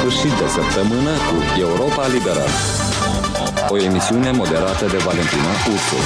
sfârșit de săptămână cu Europa Liberă. O emisiune moderată de Valentina Ursu.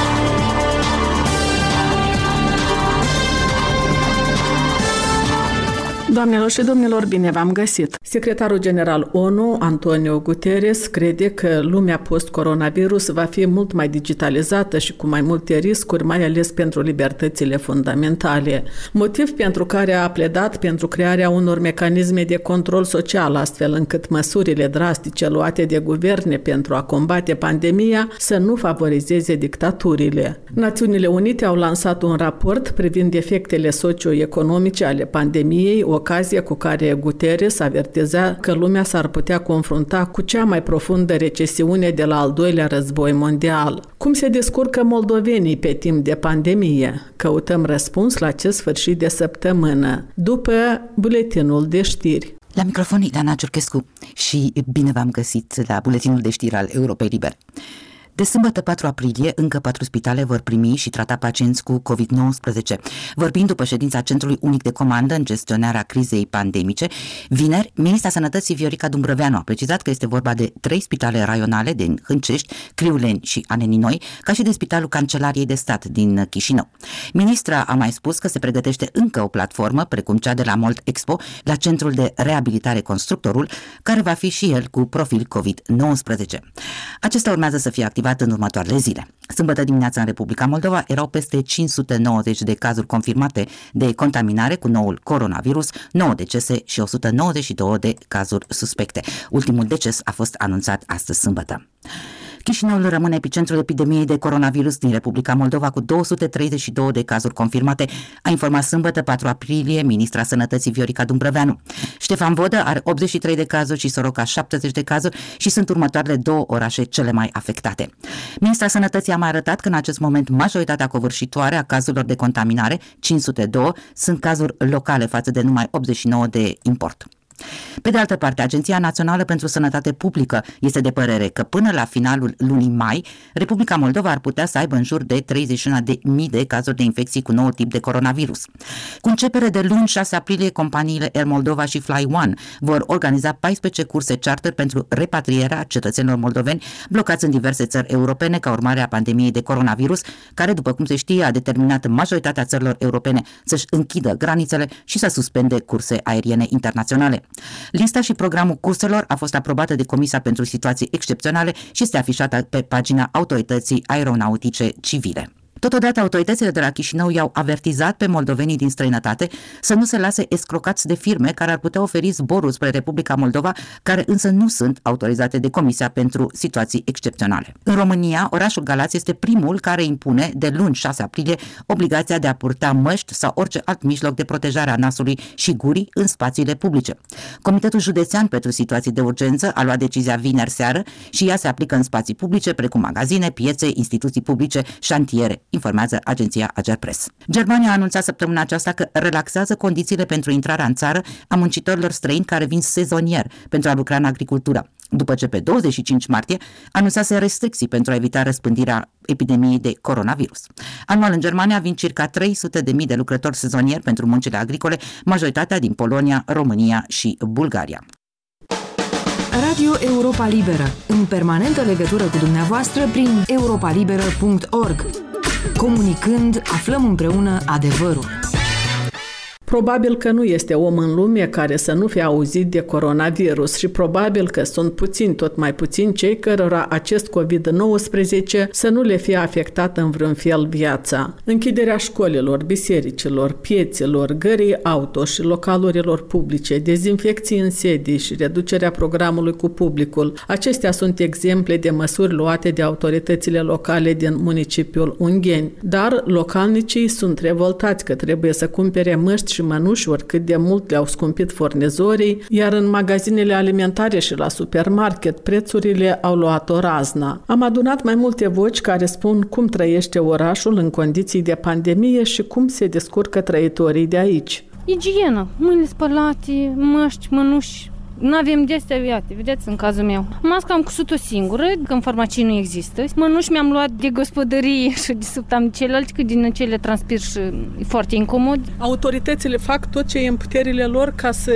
Doamnelor și domnilor, bine v-am găsit! Secretarul general ONU, Antonio Guterres, crede că lumea post-coronavirus va fi mult mai digitalizată și cu mai multe riscuri, mai ales pentru libertățile fundamentale. Motiv pentru care a pledat pentru crearea unor mecanisme de control social, astfel încât măsurile drastice luate de guverne pentru a combate pandemia să nu favorizeze dictaturile. Națiunile Unite au lansat un raport privind efectele socioeconomice ale pandemiei, ocazie cu care Guterres avertiza că lumea s-ar putea confrunta cu cea mai profundă recesiune de la al doilea război mondial. Cum se descurcă moldovenii pe timp de pandemie? Căutăm răspuns la acest sfârșit de săptămână, după buletinul de știri. La microfon Ileana Ciurchescu și bine v-am găsit la buletinul de știri al Europei Libere. De sâmbătă 4 aprilie, încă 4 spitale vor primi și trata pacienți cu COVID-19. Vorbind după ședința Centrului Unic de Comandă în gestionarea crizei pandemice, vineri, ministra Sănătății Viorica Dumbrăveanu a precizat că este vorba de 3 spitale raionale din Hâncești, Criuleni și Aneninoi, ca și de Spitalul Cancelariei de Stat din Chișinău. Ministra a mai spus că se pregătește încă o platformă, precum cea de la Mold Expo, la Centrul de Reabilitare Constructorul, care va fi și el cu profil COVID-19. Acesta urmează să fie activat în următoarele zile. Sâmbătă dimineața în Republica Moldova erau peste 590 de cazuri confirmate de contaminare cu noul coronavirus, 9 decese și 192 de cazuri suspecte. Ultimul deces a fost anunțat astăzi sâmbătă. Chișinăul rămâne epicentrul epidemiei de coronavirus din Republica Moldova cu 232 de cazuri confirmate, a informat sâmbătă 4 aprilie ministra Sănătății Viorica Dumbrăveanu. Ștefan Vodă are 83 de cazuri și Soroca 70 de cazuri și sunt următoarele 2 orașe cele mai afectate. Ministra Sănătății a mai arătat că în acest moment majoritatea covârșitoare a cazurilor de contaminare, 502, sunt cazuri locale față de numai 89 de import. Pe de altă parte, Agenția Națională pentru Sănătate Publică este de părere că până la finalul lunii mai, Republica Moldova ar putea să aibă în jur de 31.000 de cazuri de infecții cu noul tip de coronavirus. Cu începere de luni 6 aprilie, companiile Air Moldova și Fly One vor organiza 14 curse charter pentru repatrierea cetățenilor moldoveni blocați în diverse țări europene ca urmare a pandemiei de coronavirus, care, după cum se știe, a determinat majoritatea țărilor europene să-și închidă granițele și să suspende curse aeriene internaționale. Lista și programul curselor a fost aprobată de Comisia pentru Situații Excepționale și este afișată pe pagina Autorității Aeronautice Civile. Totodată, autoritățile de la Chișinău i-au avertizat pe moldovenii din străinătate să nu se lase escrocați de firme care ar putea oferi zboruri spre Republica Moldova, care însă nu sunt autorizate de Comisia pentru Situații Excepționale. În România, orașul Galați este primul care impune de luni 6 aprilie obligația de a purta măști sau orice alt mijloc de protejare a nasului și gurii în spațiile publice. Comitetul Județean pentru Situații de Urgență a luat decizia vineri seară și ea se aplică în spații publice precum magazine, piețe, instituții publice, șantiere, informează agenția Agerpres. Germania a anunțat săptămâna aceasta că relaxează condițiile pentru intrarea în țară a muncitorilor străini care vin sezonier pentru a lucra în agricultură, după ce pe 25 martie anunțase restricții pentru a evita răspândirea epidemiei de coronavirus. Anual în Germania vin circa 300.000 de lucrători sezonieri pentru muncile agricole, majoritatea din Polonia, România și Bulgaria. Radio Europa Liberă, în permanentă legătură cu dumneavoastră prin europalibera.org. Comunicând, aflăm împreună adevărul. Probabil că nu este om în lume care să nu fie auzit de coronavirus și probabil că sunt puțini, tot mai puțini, cei cărora acest COVID-19 să nu le fie afectat în vreun fel viața. Închiderea școlilor, bisericilor, piețelor, gării auto și localurilor publice, dezinfecții în sedii și reducerea programului cu publicul. Acestea sunt exemple de măsuri luate de autoritățile locale din municipiul Ungheni. Dar localnicii sunt revoltați că trebuie să cumpere măști și mănuși, oricât de mult le-au scumpit furnizorii, iar în magazinele alimentare și la supermarket prețurile au luat o razna. Am adunat mai multe voci care spun cum trăiește orașul în condiții de pandemie și cum se descurcă trăitorii de aici. Igienă, mâinile spălate, măști, mănuși. Nu avem de-astea, iată, vedeți, în cazul meu. Masca am cusut-o singură, că în farmacie nu există. Mănuși mi-am luat de gospodărie și de subtam celălalt, că din cele transpir și e foarte incomod. Autoritățile fac tot ce e în puterile lor ca să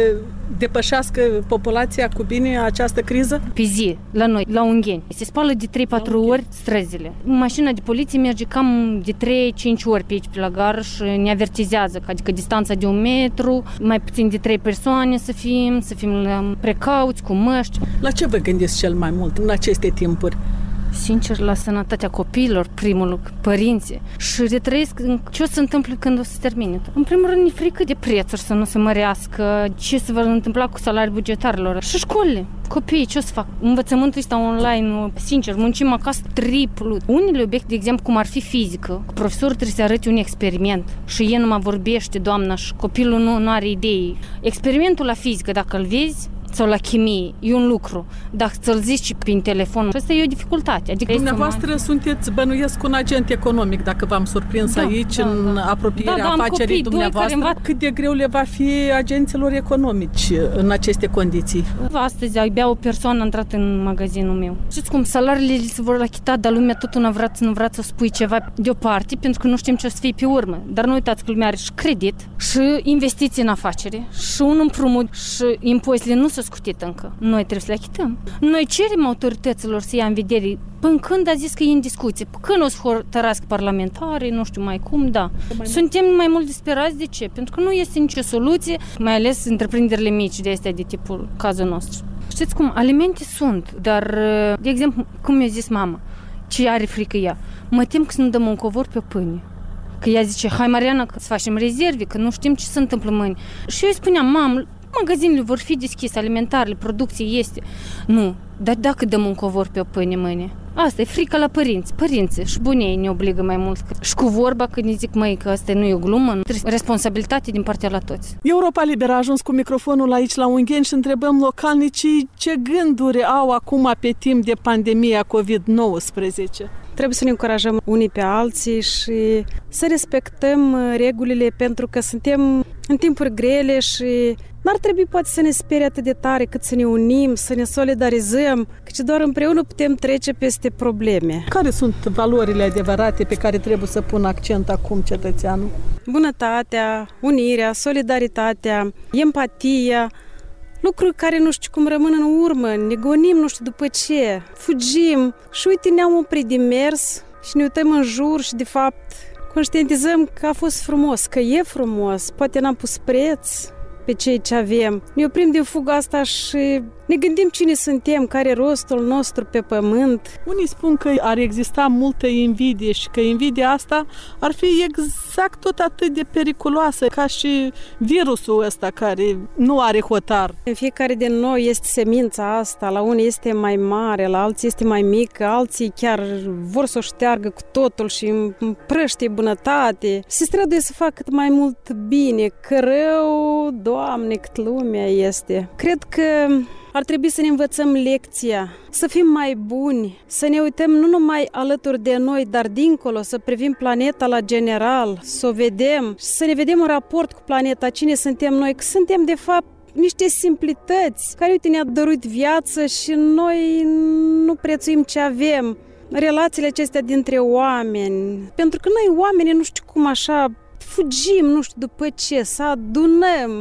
depășească populația cu bine această criză? Pe zi, la noi, la Ungheni. Se spală de 3-4 ori străzile. Mașina de poliție merge cam de 3-5 ori pe aici, pe la gară și ne avertizează, adică distanța de 1 metru, mai puțin de 3 persoane să fim precauți, cu măști. La ce vă gândiți cel mai mult în aceste timpuri? Sincer, la sănătatea copiilor, primul lucru, părinții, și retrăiesc ce o să întâmple când o să se termine. În primul rând, e frică de prețuri să nu se mărească, ce se va întâmpla cu salariul bugetarilor și școlile. Copiii, ce o să fac? Învățământul ăsta online, sincer, muncim acasă triplu. Unele obiecte, de exemplu, cum ar fi fizică, profesorul trebuie să arăte un experiment și el nu mă vorbește, doamna, și copilul nu are idei. Experimentul la fizică, dacă îl vezi, sau la chimie, e un lucru. Dacă ți-l zici prin telefon, asta e o dificultate. Adică dumneavoastră sunteți, bănuiesc, un agent economic, dacă v-am surprins aici, în apropierea afacerii dumneavoastră. Cât de greu le va fi agenților economici în aceste condiții? Astăzi, abia o persoană a intrat în magazinul meu. Știți cum, salariile se vor achita, dar lumea tot nu vrea să spui ceva deoparte, pentru că nu știm ce o să fie pe urmă. Dar nu uitați că lumea are și credit, și investiții în afacere, și un împrumut, și impozitele nu s-au scutit încă. Noi trebuie să le achităm. Noi cerem autorităților să ia în vedere până când a zis că e în discuție. Când o să hotărască parlamentarii, nu știu mai cum, da. Suntem mai mult disperați. De ce? Pentru că nu este nicio soluție, mai ales întreprinderile mici de astea de tipul cazul nostru. Știți cum? Alimente sunt, dar, de exemplu, cum mi-a zis mama, ce are frică ea? Mă tem că să nu dăm un covor pe pâine. Că ea zice, hai Mariana, că să facem rezerve, că nu știm ce se întâmplă mâine. Și eu îi spuneam, mamă, magazinele vor fi deschise, alimentarele, producție este. Nu, dar dacă dăm un covor pe o pâine mâine? Asta e frica la părinți. Părinții și bunii ne obligă mai mult. Și cu vorba când ne zic, măi, că asta nu e o glumă, trebuie responsabilitate din partea la toți. Europa Liberă a ajuns cu microfonul aici la Ungheni și întrebăm localnicii ce gânduri au acum pe timp de pandemia COVID-19. Trebuie să ne încurajăm unii pe alții și să respectăm regulile, pentru că suntem în timpuri grele și n-ar trebui poate să ne sperie atât de tare cât să ne unim, să ne solidarizăm, căci doar împreună putem trece peste probleme. Care sunt valorile adevărate pe care trebuie să pun accent acum cetățeanul? Bunătatea, unirea, solidaritatea, empatia, lucruri care nu știu cum rămân în urmă, ne gonim nu știu după ce, fugim și uite ne-am oprit de mers și ne uităm în jur și de fapt conștientizăm că a fost frumos, că e frumos, poate n-am pus preț pe cei ce avem. Ne oprim din fuga asta și ne gândim cine suntem, care e rostul nostru pe pământ. Unii spun că ar exista multă invidie și că invidia asta ar fi exact tot atât de periculoasă ca și virusul ăsta care nu are hotar. În fiecare din noi este semința asta, la unii este mai mare, la alții este mai mică, alții chiar vor să o șteargă cu totul și împrăștie bunătate. Se străduie să facă cât mai mult bine, că rău, Doamne, cât lumea este. Cred că ar trebui să ne învățăm lecția, să fim mai buni, să ne uităm nu numai alături de noi, dar dincolo, să privim planeta la general, să o vedem, să ne vedem în raport cu planeta, cine suntem noi, că suntem de fapt niște simplități care, uite, ne-a dăruit viață și noi nu prețuim ce avem. Relațiile acestea dintre oameni, pentru că noi oamenii nu știu cum așa fugim, nu știu după ce, să adunăm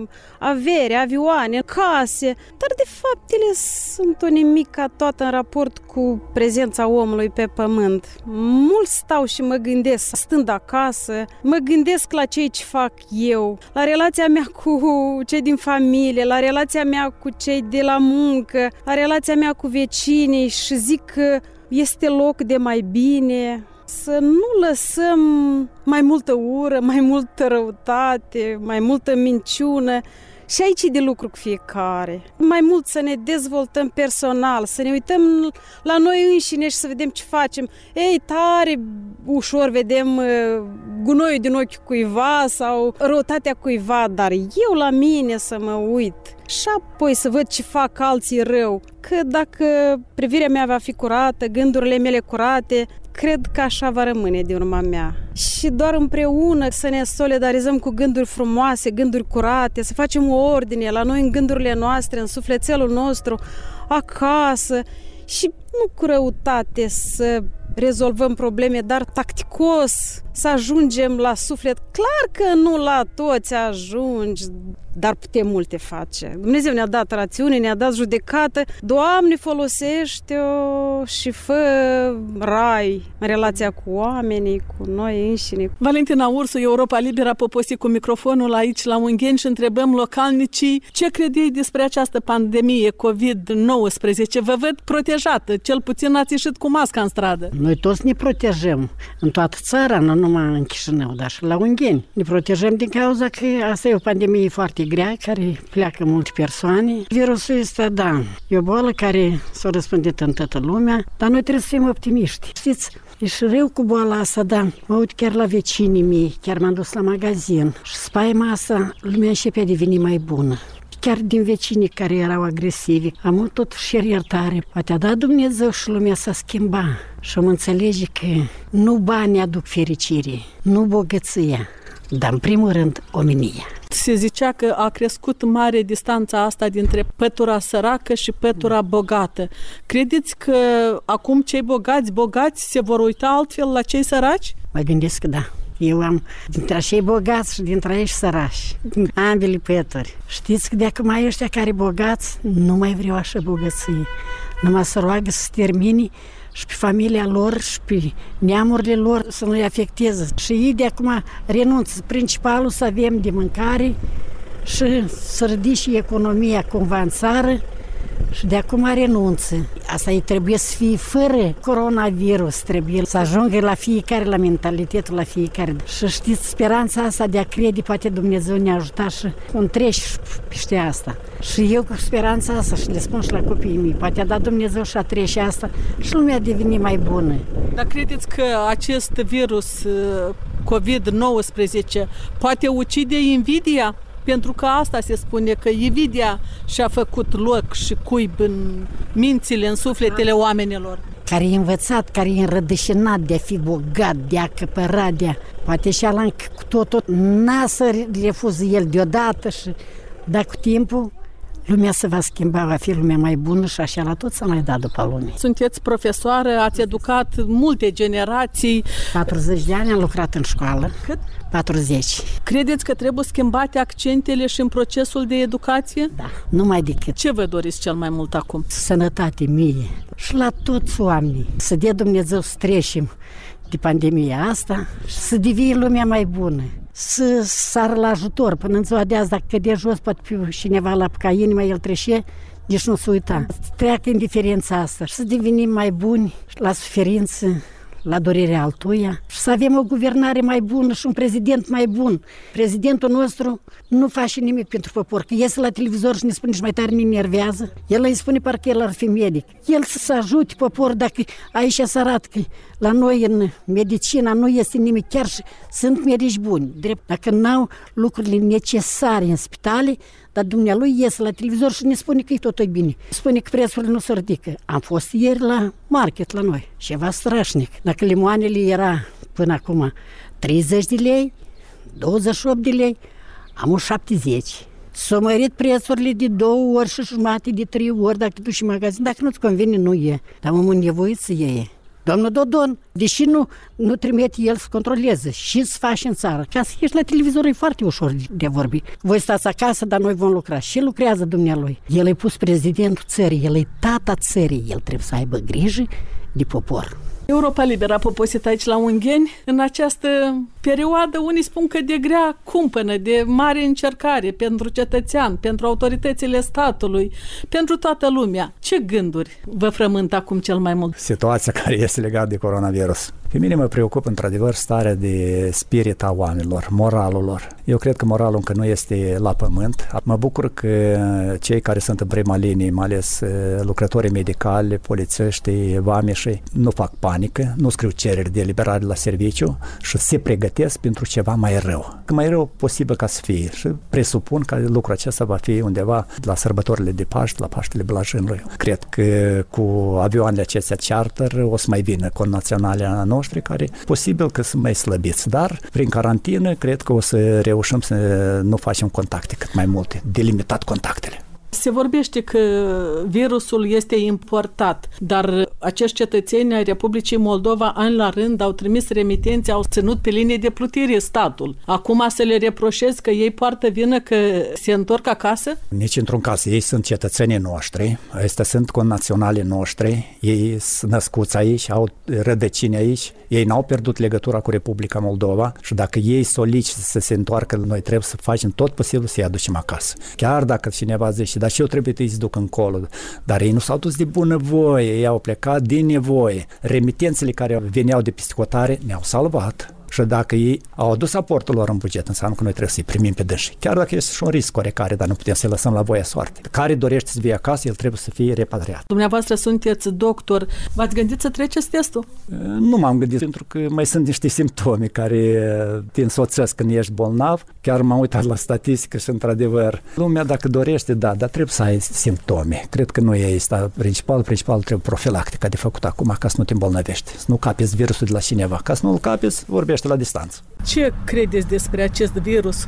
avere, avioane, case, dar de fapt ele sunt o nimica toată în raport cu prezența omului pe pământ. Mult stau și mă gândesc, stând acasă, mă gândesc la ceea ce fac eu, la relația mea cu cei din familie, la relația mea cu cei de la muncă, la relația mea cu vecinii și zic că este loc de mai bine. Să nu lăsăm mai multă ură, mai multă răutate, mai multă minciună și aici e de lucru cu fiecare. Mai mult să ne dezvoltăm personal, să ne uităm la noi înșine și să vedem ce facem. Ei, tare ușor vedem gunoiul din ochiul cuiva sau răutatea cuiva, dar eu la mine să mă uit și apoi să văd ce fac alții rău. Că dacă privirea mea va fi curată, gândurile mele curate, cred că așa va rămâne din urma mea. Și doar împreună să ne solidarizăm cu gânduri frumoase, gânduri curate, să facem o ordine la noi în gândurile noastre, în sufletelul nostru, acasă și nu cu răutate să rezolvăm probleme, dar tacticos, să ajungem la suflet. Clar că nu la toți ajungi, dar putem multe face. Dumnezeu ne-a dat rațiune, ne-a dat judecată. Doamne, folosește-o și fă rai în relația cu oamenii, cu noi înșine. Valentina Ursu, Europa Liberă, a poposit cu microfonul aici la Ungheni și întrebăm localnicii ce cred ei despre această pandemie COVID-19. Vă văd protejată, cel puțin ați ieșit cu masca în stradă. Noi toți ne protejăm în toată țara, nu numai în Chișinău, dar și la Ungheni. Ne protejăm din cauza că asta e o pandemie foarte grea, care pleacă multe persoane. Virusul ăsta, da, e o boală care s-a răspândit în toată lumea, dar noi trebuie să fim optimiști. Știți, e și rău cu boala asta, da. Mă uit chiar la vecinii mei, chiar m-am dus la magazin și spaima asta, lumea începe a deveni mai bună. Chiar din vecinii care erau agresivi, am totuși iertare. Poate a dat Dumnezeu și lumea s-a schimbat și am înțelege că nu banii aduc fericire, nu bogăția, dar în primul rând omenia. Se zicea că a crescut mare distanța asta dintre pătura săracă și pătura bogată. Credeți că acum cei bogați se vor uita altfel la cei săraci? Mă gândesc că da. Eu am dintre cei bogați și dintre ei sărași, din ambele pături. Știți că de acum ăștia care bogați nu mai vreau așa bogăție. Numai să roagă să se termine și pe familia lor și pe neamurile lor să nu-i afecteze. Și ei de acum renunță. Principalul să avem de mâncare și să ridice economia cumva în țară și de acum renunță. Asta îi trebuie să fie fără coronavirus, trebuie să ajungă la fiecare, la mentalitetul la fiecare. Și știți, speranța asta de a crede, poate Dumnezeu ne-a ajutat și întreci peste asta. Și eu cu speranța asta și le spun și la copiii mei, poate a dat Dumnezeu și a trece asta și lumea a devenit mai bună. Dar credeți că acest virus COVID-19 poate ucide invidia? Pentru că asta se spune, că invidia și-a făcut loc și cuib în mințile, în sufletele oamenilor. Care e învățat, care e înrădășinat de a fi bogat, de a căpăra, poate și ala cu totul, n-a să refuză el deodată, dar cu timpul lumea se va schimba, va fi lumea mai bună și așa la tot să mai da după lume. Sunteți profesoară, ați educat multe generații. 40 de ani am lucrat în școală. Cât? 40. Credeți că trebuie schimbate accentele și în procesul de educație? Da, numai decât. Ce vă doriți cel mai mult acum? Sănătate mie și la toți oamenii. Să dea Dumnezeu să trecem de pandemia asta și să devine lumea mai bună. Să sară la ajutor până în ziua de azi, dacă cădea jos, poate fi cineva la ca inima, el trece, deci nu se uita. Să treacă indiferența asta și să devenim mai buni la suferință, la durerea altuia și să avem o guvernare mai bună și un prezident mai bun. Prezidentul nostru nu face nimic pentru popor, că iese la televizor și ne spune și mai tare ne enervează. El îi spune parcă el ar fi medic. El să ajute poporul, dacă aici se arată că la noi în medicina nu este nimic, chiar și sunt medici buni, drept. Dacă n-au lucrurile necesare în spitale, dar dumnealui iese la televizor și ne spune că e totul bine. Spune că prețurile nu se ridică. Am fost ieri la market la noi, ceva strașnic. Dacă limoanele era până acum 30 de lei, 28 de lei, am 70. S-au mărit prețurile de 2 ori și jumate, de 3 ori, dacă te duci în magazin. Dacă nu-ți convine, nu e. Dar omul nevoit să iei. Domnul Dodon, deși nu trimite el să controleze și să faci în țară. Ca să ieși la televizor e foarte ușor de vorbi. Voi stați acasă, dar noi vom lucra. Și lucrează dumnealui. El e pus prezidentul țării, el e tata țării. El trebuie să aibă grijă de popor. Europa Liberă a poposit aici la Ungheni. În această perioadă, unii spun că de grea cumpănă, de mare încercare pentru cetățean, pentru autoritățile statului, pentru toată lumea. Ce gânduri vă frământă acum cel mai mult? Situația care este legată de coronavirus. Pe mine mă preocupă într-adevăr starea de spirit a oamenilor, moralul lor. Eu cred că moralul încă nu este la pământ. Mă bucur că cei care sunt în prima linie, mai ales lucrătorii medicali, polițiștii, vameșii, nu fac panică, nu scriu cereri de eliberare la serviciu și se pregătesc pentru ceva mai rău. Mai rău posibil ca să fie și presupun că lucrul acesta va fi undeva la sărbătorile de Paști, la Paștele Blajinului. Cred că cu avioanele acestea charter o să mai vină connaționale a noștri care posibil că sunt mai slăbiți, dar prin carantină cred că o să reușim să nu facem contacte cât mai multe, delimitat contactele. Se vorbește că virusul este importat, dar acești cetățeni ai Republicii Moldova ani la rând au trimis remitenți, au ținut pe linie de plutire statul. Acum să le reproșez că ei poartă vină că se întorc acasă? Nici într-un caz. Ei sunt cetățenii noștri, ăstea sunt connaționalii noștri, ei sunt născuți aici, au rădăcini aici, ei n-au pierdut legătura cu Republica Moldova și dacă ei solicită să se întoarcă, noi trebuie să facem tot posibil să-i aducem acasă. Chiar dacă cineva zice, dar și eu trebuie să-i duc încolo, dar ei nu s-au dus de bunăvoie, ei au plecat din nevoie. Remitențele care veneau de peste hotare ne-au salvat. Și dacă ei au adus aportul lor în buget, înseamnă că noi trebuie să-i primim pe dânsi. Chiar dacă este și un risc oarecare, dar nu putem să-i lăsăm la voia soartei. Care dorește să vie acasă, el trebuie să fie repatriat. Dumneavoastră sunteți doctor, v-ați gândit să treceți testul? Nu m-am gândit, pentru că mai sunt niște simptome care te însoțesc când ești bolnav. Chiar m-am uitat la statistică și, într-adevăr, lumea, dacă dorește, da, dar trebuie să ai simptome. Cred că nu e asta principal trebuie profilactica de făcut acum, ca să nu te îmbolnăvești, să nu capeți virusul de la cineva. Ca să nu-l capeți, vorbește la distanță. Ce credeți despre acest virus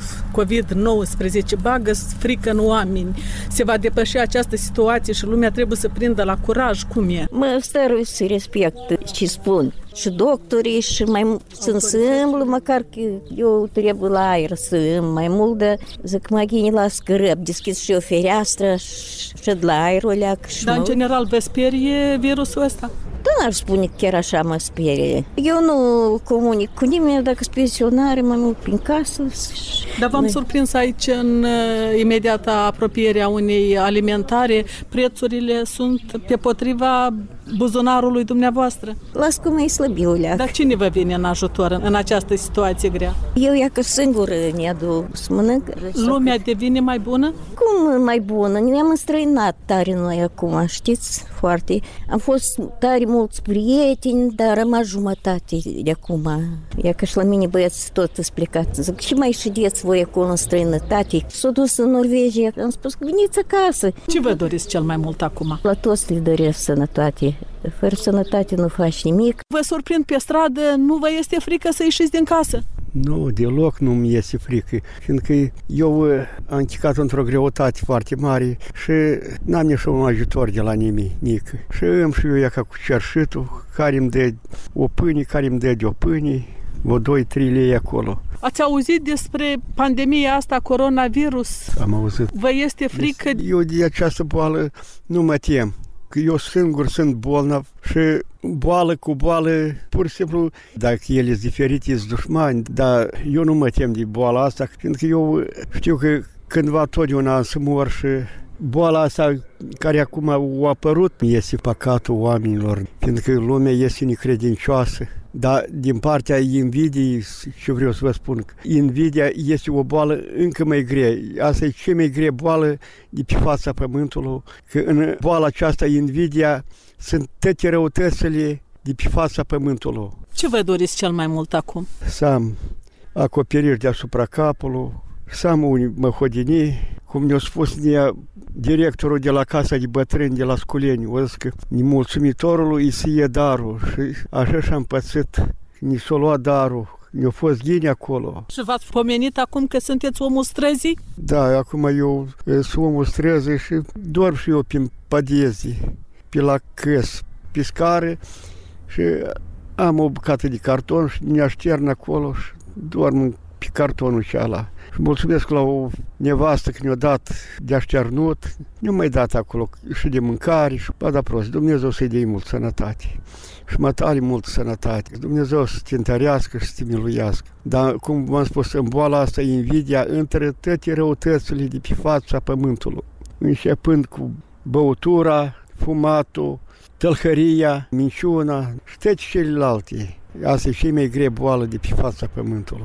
COVID-19? Bagă frică în oameni? Se va depăși această situație și lumea trebuie să prindă la curaj? Cum e? Mă stărui să respect ce spun. Și doctorii și mai sunt îmblu, măcar că eu trebuie la aer să îmblu mai mult, de zic, mă ghini la scărăb, deschis și o fereastră și de la aerul leac. Dar în general vă sperie virusul ăsta? Da, n-aș spune că chiar așa mă sperie. Eu nu comunic cu nimeni, dacă sunt pensionare, mai mult prin casă. Dar v-am surprins aici, în imediata apropiere a unei alimentare, prețurile sunt pe potriva buzunarului dumneavoastră. Las cum e slăbiuleac. Dar cine vă vine în ajutor în această situație grea? Eu ia că singură ne adu să mănânc. Lumea devine mai bună? Cum mai bună? Ne-am înstrăinat tare noi acum, știți? Foarte. Am fost tare mulți prieteni, dar am rămas jumătate de acum. Ia că și la mine băieți tot îți plecați. Zic, și mai ședeți voi acolo în străinătate? S-au dus în Norvegia, am spus că veniți acasă. Ce vă doriți cel mai mult acum? La toți le doresc sănătate. Fără sănătate nu faci nimic. Vă surprind pe stradă, nu vă este frică să ieșiți din casă? Nu, deloc nu mi este frică, fiindcă eu am închicat într-o greutate foarte mare și n-am nici un ajutor de la nimic. Și îmi și eu ia ca cu cerșitul, care îmi dă o pâine, care îmi dă de o pâine, o 2-3 lei acolo. Ați auzit despre pandemia asta, coronavirus? Am auzit. Vă este frică? Eu de această boală nu mă tem. Că eu singur sunt bolnav și boală cu boală, pur și simplu, dacă ele sunt diferite, sunt dușmani, dar eu nu mă tem de boala asta, pentru că eu știu că cândva totdeauna să mor și boala asta care acum a apărut este păcatul oamenilor, pentru că lumea este necredincioasă. Dar din partea invidiei, ce vreau să vă spun, invidia este o boală încă mai grea. Asta e cea mai grea boală de pe fața pământului, că în boala aceasta, invidia, sunt toate răutățile de pe fața pământului. Ce vă doriți cel mai mult acum? Să am acoperiri deasupra capului, să am unii măhodinii, cum ne-a spus directorul de la Casa de Bătrâni de la Sculeni, o zis că nemulțumitorului îi se ie darul și așa și-am pățit, ni s-a luat darul, ne-a fost ghini acolo. Și v-ați pomenit acum că sunteți omul străzii? Da, acum eu sunt omul străzii și dorm și eu pe podezi, pe la căs, pe scară și am o bucată de carton și ne aștern acolo și dorm pe cartonul ceala. Și mulțumesc la o nevastă că ne-a dat de așternut, ne-a mai dat acolo și de mâncare și da prost. Dumnezeu să-i dea mult sănătate și mă tare mult sănătate. Dumnezeu să te întărească și să te miluiască. Dar, cum v-am spus, în boala asta invidia între toate răutățile de pe fața pământului, începând cu băutura, fumatul, tălhăria, minciuna și toate celelalte. Asta e cea mai grea boală de pe fața pământului,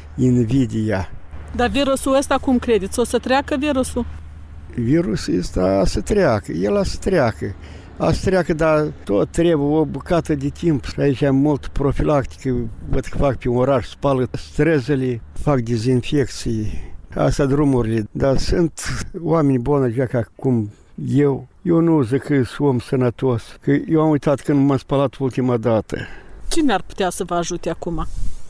invidia. Dar virusul ăsta, cum credeți? O să treacă virusul? Virusul ăsta să treacă, el să treacă. Să treacă, dar tot trebuie o bucată de timp. Și aici am mult profilactică, văd că fac pe oraș, spală străzile, fac dezinfecții, asta drumurile. Dar sunt oameni buni, ca cum eu. Eu nu zic că sunt om sănătos, că eu am uitat când m-am spălat ultima dată. Cine ar putea să vă ajute acum?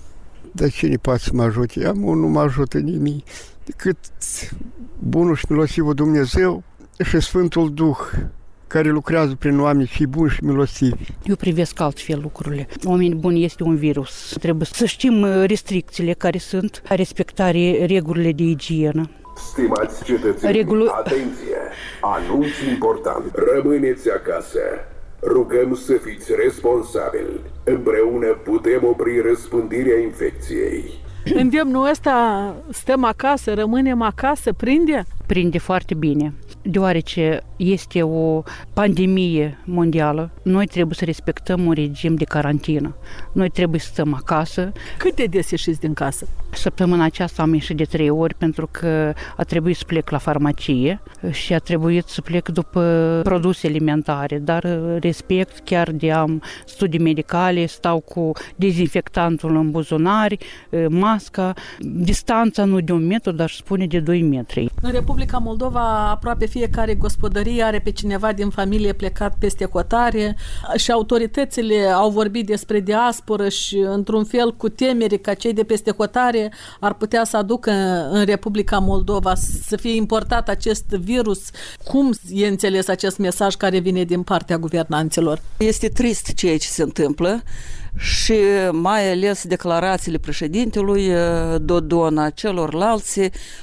Dar cine poate să mă ajute? Nu mă ajută nimic, decât bunul și milosivul Dumnezeu. și Sfântul Duh, care lucrează prin oameni și buni și milostivi. Eu privesc altfel lucrurile. Oamenii buni este un virus. Trebuie să știm restricțiile care sunt, respectarea regulile de igienă. Stimați cetățeni, atenție! Anunț important! Rămâneți acasă! Rugăm să fiți responsabili. Împreună putem opri răspândirea infecției. Îndemnul ăsta, stăm acasă, rămânem acasă, prinde? Prinde foarte bine, deoarece este o pandemie mondială. Noi trebuie să respectăm un regim de carantină. Noi trebuie să stăm acasă. Cât de des ieșiți din casă? Săptămâna aceasta am ieșit de 3 ori pentru că a trebuit să plec la farmacie și a trebuit să plec după produse alimentare, dar respect, chiar de am studii medicale, stau cu dezinfectantul în buzunari, masca, distanța nu de 1 metru, dar spune de 2 metri. În Republica Moldova aproape fiecare gospodărie are pe cineva din familie plecat peste hotare și autoritățile au vorbit despre diasporă și într-un fel cu temere ca cei de peste hotare ar putea să aducă în Republica Moldova să fie importat acest virus. Cum e înțeles acest mesaj care vine din partea guvernanților? Este trist ceea ce se întâmplă și mai ales declarațiile președintelui Dodon, celorlalți,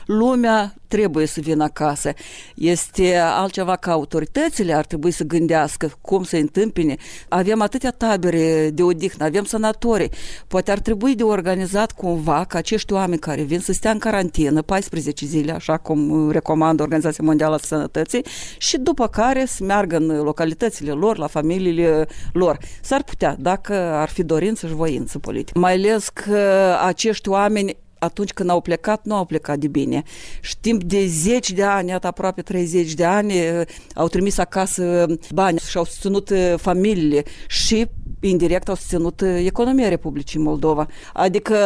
lumea trebuie să vină acasă. Este altceva că autoritățile ar trebui să gândească cum să întâmpine. Avem atâtea tabere de odihnă, avem sanatorii. Poate ar trebui de organizat cumva ca acești oameni care vin să stea în carantină 14 zile, așa cum recomandă Organizația Mondială a Sănătății, și după care să meargă în localitățile lor, la familiile lor. S-ar putea, dacă ar fi dorință și voință politică. Mai ales că acești oameni atunci când au plecat, nu au plecat de bine. Și timp de 10 de ani, aproape 30 de ani, au trimis acasă bani și au susținut familiile și indirect au susținut economia Republicii Moldova. Adică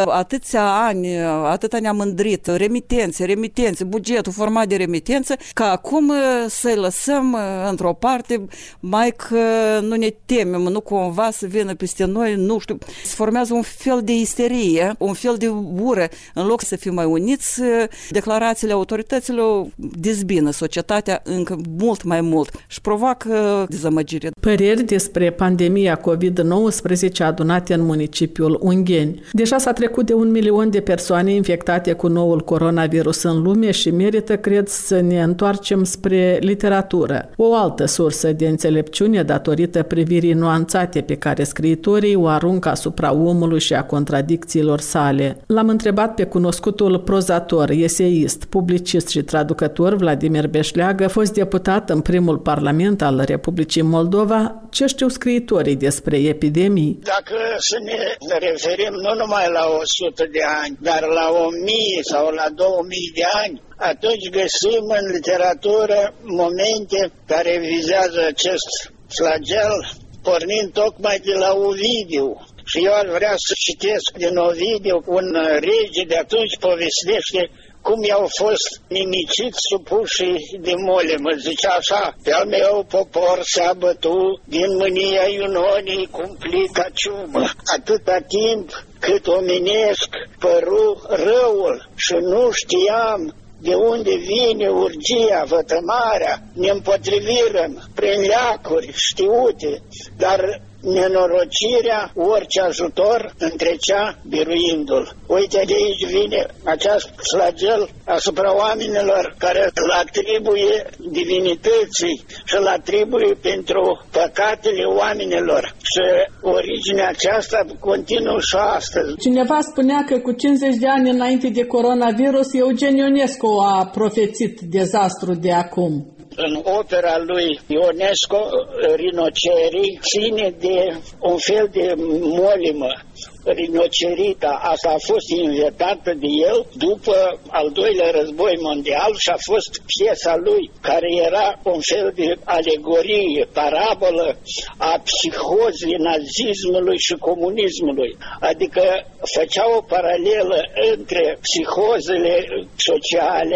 atâta ne-am mândrit, remitențe, bugetul format de remitențe, ca acum să-i lăsăm într-o parte, mai că nu ne temem, nu cumva să vină peste noi, nu știu, se formează un fel de isterie, un fel de ură. În loc să fim mai uniți, declarațiile autorităților dezbină societatea încă mult mai mult și provoacă dezamăgire. Păreri despre pandemia COVID-19 adunate în municipiul Ungheni. Deja s-a trecut de 1 milion de persoane infectate cu noul coronavirus în lume și merită, cred, să ne întoarcem spre literatură. O altă sursă de înțelepciune datorită privirii nuanțate pe care scriitorii o aruncă asupra omului și a contradicțiilor sale. L-am întrebat pe cunoscutul prozator, eseist, publicist și traducător Vladimir Beșleagă, fost deputat în primul parlament al Republicii Moldova, ce știu scriitorii despre epidemii. Dacă să ne referim nu numai la 100 de ani, dar la 1000 sau la 2000 de ani, atunci găsim în literatură momente care vizează acest flagel, pornind tocmai de la Ovidiu. Și eu ar vrea să citesc din Ovidiu, un rege de atunci povestește cum i-au fost nimiciți supușii de molemă. Zicea așa: pe-al meu popor s-a bătut din mânia iunonii cumplica ciumă. Atâta timp cât omenesc păru răul și nu știam de unde vine urgia, vătămarea, ne împotrivirăm prin leacuri știute, dar nenorocirea, orice ajutor, întrecea biruindu-l. Uite, de aici vine acest flagel asupra oamenilor care îl atribuie divinității și îl atribuie pentru păcatele oamenilor. Și originea aceasta continuă și astăzi. Cineva spunea că cu 50 de ani înainte de coronavirus, Eugen Ionescu a profețit dezastru de acum. În opera lui Ionescu, rinocerii ține de un fel de molimă, rinocerita. Asta a fost inventată de el după al doilea război mondial și a fost piesa lui, care era un fel de alegorie, parabolă a psihozii nazismului și comunismului. Adică făcea o paralelă între psihozele sociale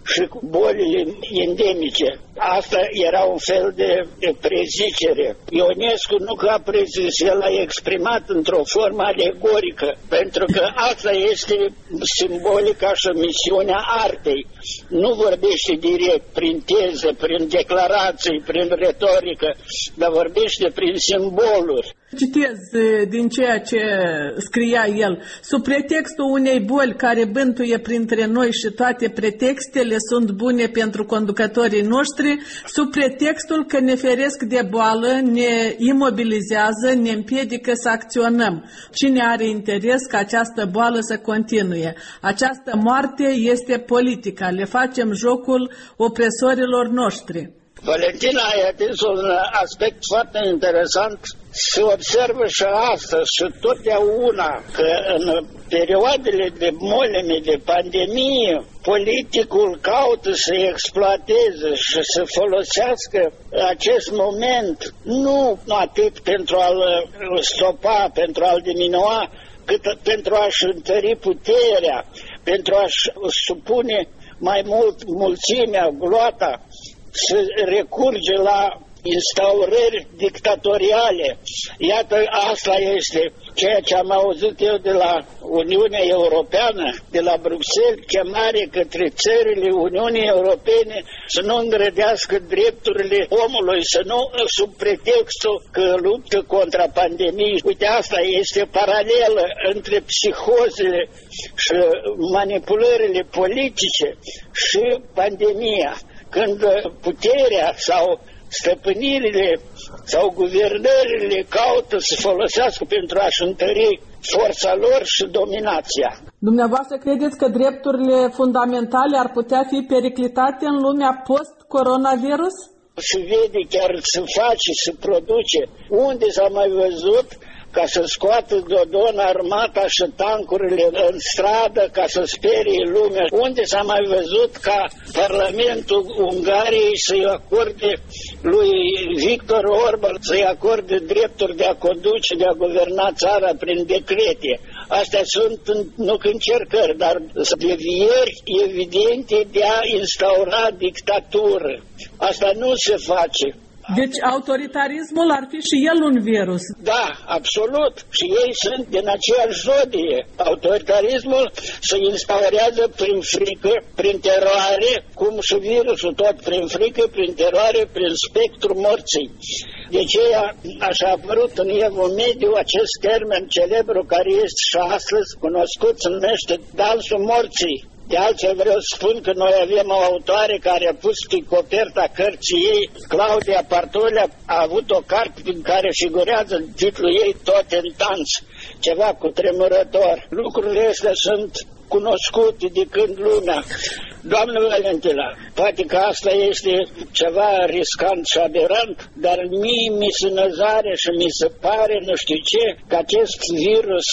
și cu bolile endemice. Asta era un fel de prezicere. Ionescu nu că a prezis, el a exprimat într-o formă alegorică, pentru că asta este simbolica și misiunea artei. Nu vorbește direct prin teză, prin declarații, prin retorică, dar vorbește prin simboluri. Citez din ceea ce scria el. Sub pretextul unei boli care bântuie printre noi și toate pretextele sunt bune pentru conducătorii noștri, sub pretextul că ne feresc de boală, ne imobilizează, ne împiedică să acționăm. Cine are interes ca această boală să continue? Această moarte este politica. Le facem jocul opresorilor noștri. Valentina, ai atins un aspect foarte interesant. Se observă și astăzi și totdeauna că în perioadele de molime, de pandemie, politicul caută să exploateze și să folosească acest moment nu atât pentru a-l stopa, pentru a-l diminua, cât pentru a-și întări puterea, pentru a-și supune mai mult mulțimea, gloata, să recurge la instaurări dictatoriale. Iată, asta este ceea ce am auzit eu de la Uniunea Europeană, de la Bruxelles, chemare către țările Uniunii Europene să nu îngrădească drepturile omului, să nu sub pretextul că luptă contra pandemiei. Uite, asta este paralelă între psihozele și manipulările politice și pandemia. Când puterea sau stăpânirile sau guvernările caută să folosească pentru a-și întări forța lor și dominația. Dumneavoastră credeți că drepturile fundamentale ar putea fi periclitate în lumea post-coronavirus? Se vede, chiar se face, se produce. Unde s-a mai văzut ca să scoată Dodon armata și tancurile în stradă ca să sperie lumea? Unde s-a mai văzut ca Parlamentul Ungariei să-i acorde lui Victor Orban, să-i acorde drepturi de a conduce, de a guverna țara prin decrete? Astea sunt nu încercări, dar devieri evidente de a instaura dictatură. Asta nu se face. Deci autoritarismul ar fi și el un virus. Da, absolut. Și ei sunt din aceeași zodie. Autoritarismul se instaurează prin frică, prin teroare, cum și virusul tot prin frică, prin teroare, prin spectru morții. De aceea așa a apărut în Evul Mediu acest termen celebru care este și astăzi cunoscut, se numește dansul morții. De altfel vreau să spun că noi avem o autoare care a pus pe coperta cărții ei, Claudia Partolea, a avut o carte în care figurează titlul ei Tot în dans, ceva cutremurător. Lucrurile astea sunt cunoscute de când lumea. Doamnă Valentina, poate că asta este ceva riscant și aberant, dar mie mi se năzare și mi se pare, nu știu ce, că acest virus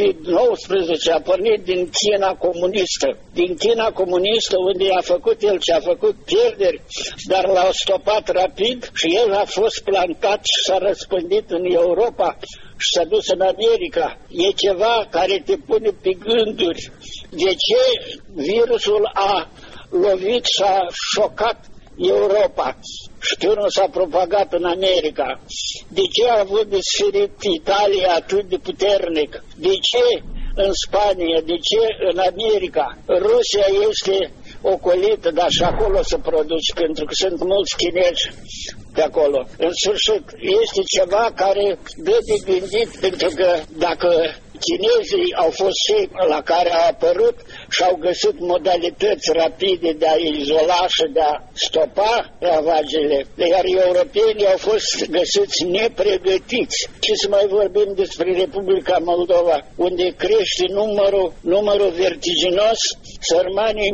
COVID-19 a pornit din China comunistă. Din China comunistă, unde a făcut el ce a făcut pierderi, dar l-au stopat rapid și el a fost plantat și s-a răspândit în Europa și s-a dus în America. E ceva care te pune pe gânduri. De ce virusul a lovit și a șocat Europa și pe urmă s-a propagat în America? De ce a avut de suferit Italia atât de puternic? De ce în Spania? De ce în America? Rusia este ocolită, dar și acolo se produce, pentru că sunt mulți chinezi de acolo. În sfârșit, este ceva care dă de gândit, pentru că dacă chinezii au fost cei la care a apărut și au găsit modalități rapide de a izola și de a stopa ravagele, iar europenii au fost găsiți nepregătiți. Și să mai vorbim despre Republica Moldova, unde crește numărul vertiginos, sărmanii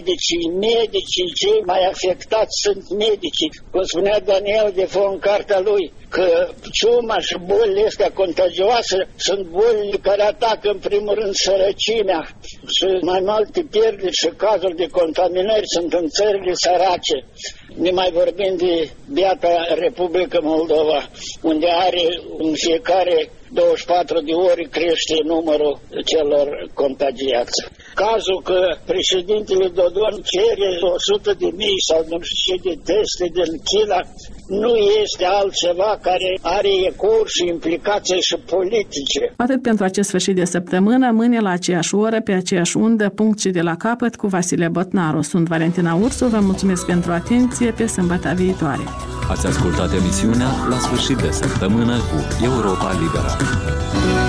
medicii, cei mai afectați sunt medicii. Cum spunea Daniel Defoe în cartea lui, că ciuma și bolile astea contagioase sunt bolile care atacă în primul rând sărăcimea și mai multe pierderi și cazuri de contaminări sunt în țările sărace. Ne mai vorbim de biata Republică Moldova, unde are în fiecare 24 de ore crește numărul celor contagiați. Cazul că președintele Dodon cere 100.000 sau nu știu ce de teste din Chila nu este altceva care are ecouri și implicații și politice. Atât pentru acest sfârșit de săptămână, mâine la aceeași oră, pe aceeași undă, punct și de la capăt cu Vasile Botnaru. Sunt Valentina Ursu, vă mulțumesc pentru atenție, pe sâmbătă viitoare. Ați ascultat emisiunea La sfârșit de săptămână cu Europa Liberă.